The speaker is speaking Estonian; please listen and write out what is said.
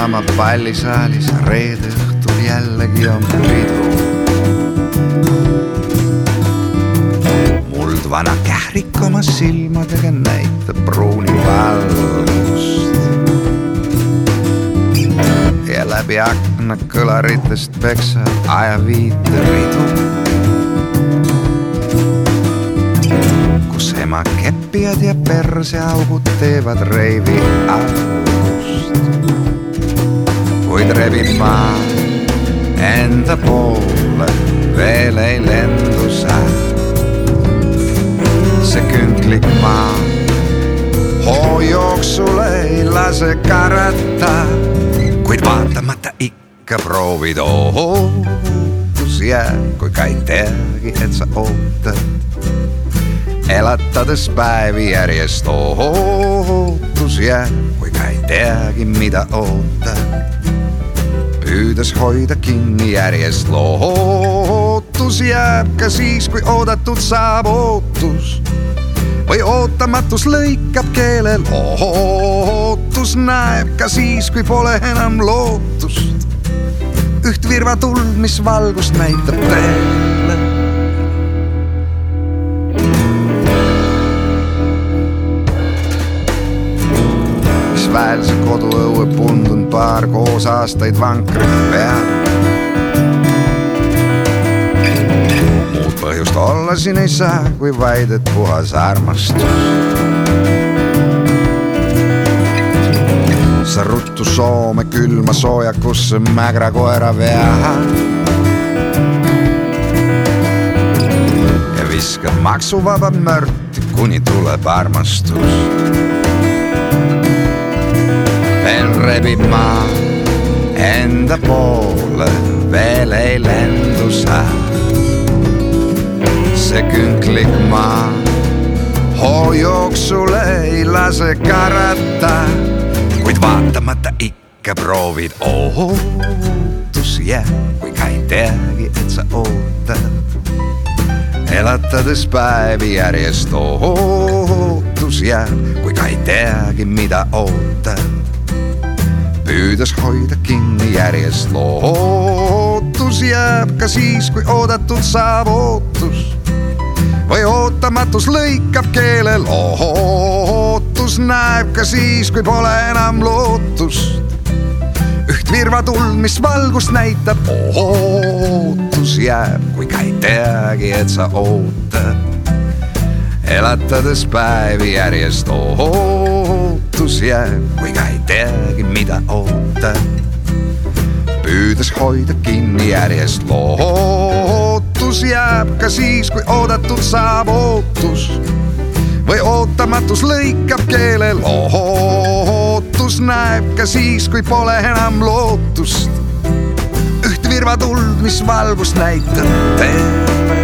Lennujaama pallisaalis reede õhtul jällegi on pidu. Muldvana kährik oma silmadega näitab pruuni valgust ja läbi akna kõlaritest peksab ajaviite ridu, kus ema keppijad ja perseaugud teevad reivi august. Kuid rebib maa enda poole veel ei lendu saa. See künklik maa hoojooksul ei lase karata, kuid vaatamata ikka proovid ootus jääb, kui ka ei teagi, et sa ootad. Elatades päevi järjest ootus jääb, kui ka ei teagi, mida ootad. Püüdes hoida kinni järjest lootus jääb ka siis, kui oodatud saab ootus. Või ootamatus lõikab keele lootus näeb ka siis, kui pole enam lootust. Üht virvatuld, mis valgust näitab teele. Mis väelse koduõue pundun paar koos aastaid vankrit peal. Põhjust olla siin ei saa, kui vaid, et puhas armastus. Sa ruttu Soome külma soojakusse mägra koera vea ja viskab maksuvaba mörti, kuni tuleb armastus. Veel rebib maa enda poole, veel ei lendu saa. See künklik maa hoojooksul ei lase karata, kuid vaatamata ikka proovid ootus jääb, kui ka ei teagi, et sa ootad. Elatades päevi järjest ootus jääb, kui ka ei teagi, mida ootad. Püüdes hoida kinni järjest lootus jääb ka siis, kui oodatud saab ootus. Või ootamatus lõikab keele lootus näeb ka siis, kui pole enam lootust. Üht virvatuld, mis valgust näitab ootus jääb, kui ka ei teagi, et sa ootad. Elatades päevi järjest ootus jääb, kui ka ei teagi, mida ootad. Püüdes hoida kinni järjest lootus jääb ka siis, kui oodatud saab ootus. Või ootamatus lõikab keele lootus näeb ka siis, kui pole enam lootust. Üht virvatuld, mis valgust näitab teele.